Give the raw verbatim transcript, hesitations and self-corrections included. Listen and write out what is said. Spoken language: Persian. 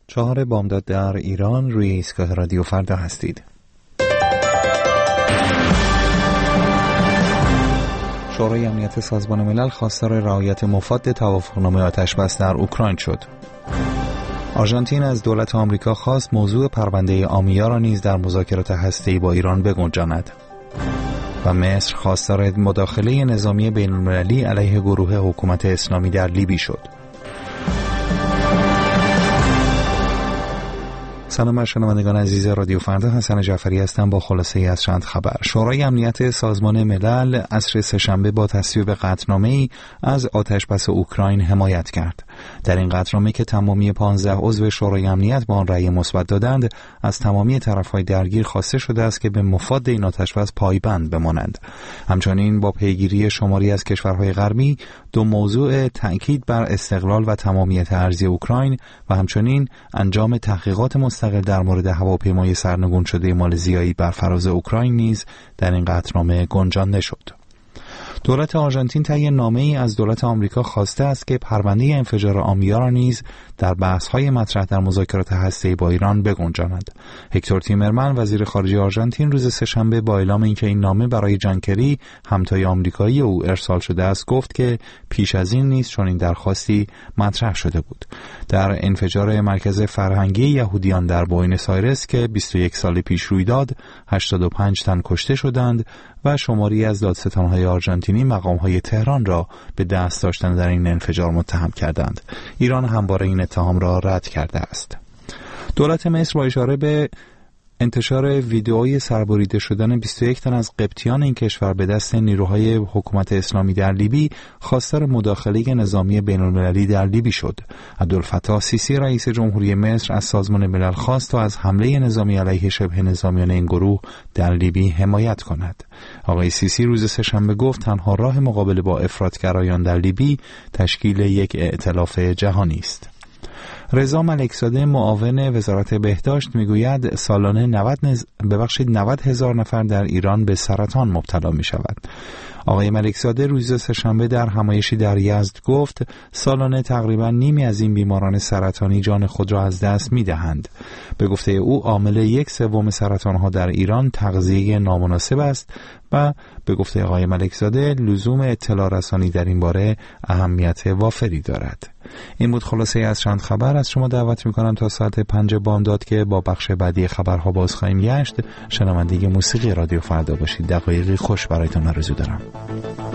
چهار بامداد در ایران، روی ایستگاه رادیو فردا هستید. شورای امنیت سازمان ملل خواستار رعایت مفاد توافقنامه آتش‌بس در اوکراین شد. آرژانتین از دولت آمریکا خواست موضوع پرونده آمیا را نیز در مذاکرات هسته‌ای با ایران بگنجاند. و مصر خواستار مداخله نظامی بین‌المللی علیه گروه حکومت اسلامی در لیبی شد. سلام بر شنوندگان عزیز رادیو فردا، حسن جعفری هستم با خلاصه ای از چند خبر. شورای امنیت سازمان ملل عصر سه‌شنبه با تصویب قطعنامه‌ای از آتش‌بس اوکراین حمایت کرد. در این قطعنامه که تمامی پانزده عضو شورای امنیت با آن رأی مثبت دادند، از تمامی طرف‌های درگیر خواسته شده است که به مفاد این آتش‌بس پایبند بمانند. همچنین با پیگیری شماری از کشورهای غربی، دو موضوع تأکید بر استقلال و تمامیت ارضی اوکراین و همچنین انجام تحقیقات مستقل در مورد هواپیمای سرنگون شده مالزیایی بر فراز اوکراین نیز در این قطعنامه گنجانده شد. دولت آرژانتین طی نامه‌ای از دولت آمریکا خواسته است که پرونده انفجار آمیا را نیز در بحث‌های مطرح در مذاکرات هسته‌ای با ایران بگنجاند. هکتور تیمرمن وزیر خارجه آرژانتین روز سه‌شنبه با اعلام اینکه این نامه برای جان کری همتای آمریکایی او ارسال شده است گفت که پیش از این نیز چنین درخواستی مطرح شده بود. در انفجار مرکز فرهنگی یهودیان در بوئنوس آیرس که بیست و یک سال پیش روی داد، هشتاد و پنج تن کشته شدند و شماری از دادستان‌های آرژانتینی مقام‌های تهران را به دست داشتن در این انفجار متهم کردند. ایران همواره این اتهام را رد کرده است. دولت مصر با اشاره به انتشار ویدئوی سربریده شدن بیست و یک تن از قبطیان این کشور به دست نیروهای حکومت اسلامی در لیبی خواستار مداخله نظامی بین‌المللی در لیبی شد. عبدالفتاح السیسی رئیس جمهوری مصر از سازمان ملل خواست تا از حمله نظامی علیه شبه نظامیان این گروه در لیبی حمایت کند. آقای سیسی روز سه‌شنبه گفت تنها راه مقابله با افراطگرایان در لیبی تشکیل یک ائتلاف جهانی است. رضا ملکزاده معاون وزارت بهداشت میگوید سالانه نود نز... ببخشید نود هزار نفر در ایران به سرطان مبتلا می شود. آقای ملکزاده روز سه‌شنبه در همایشی در یزد گفت سالانه تقریبا نیمی از این بیماران سرطانی جان خود را از دست می دهند. به گفته او عامل یک سوم سرطان ها در ایران تغذیه نامناسب است و به گفته آقای ملکزاده لزوم اطلاع رسانی در این باره اهمیت وافری دارد. این بود خلاصه از چند خبر. از شما دعوت میکنم تا ساعت پنج بامداد که با بخش بعدی خبرها باز خواهیم گشت شنونده موسیقی رادیو فردا باشید. دقایقی خوش برایتان آرزو دارم.